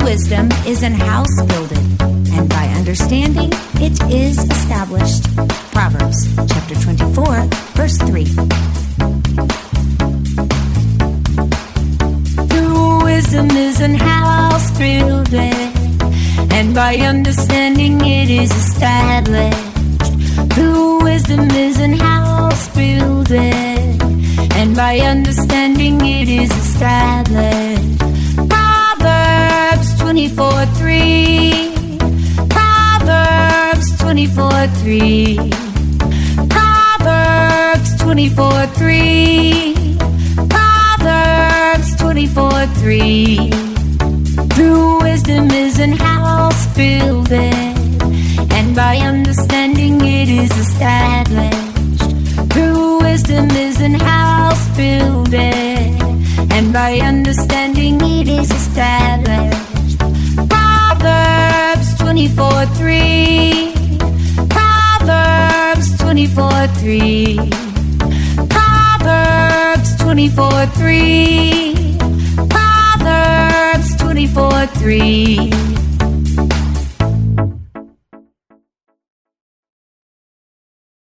wisdom is in house builded, and by understanding it is established. Proverbs chapter 24, verse 3. True wisdom is in house builded, and by understanding it is established. True wisdom is in house building, and by understanding it is established. Proverbs 24:3. Proverbs 24:3. Proverbs 24:3. Proverbs 24:3. True wisdom is in house building, and by understanding it is established. True wisdom is in house building, and by understanding it is established. Proverbs 24:3. Proverbs 24:3. Proverbs 24:3. Proverbs 24:3.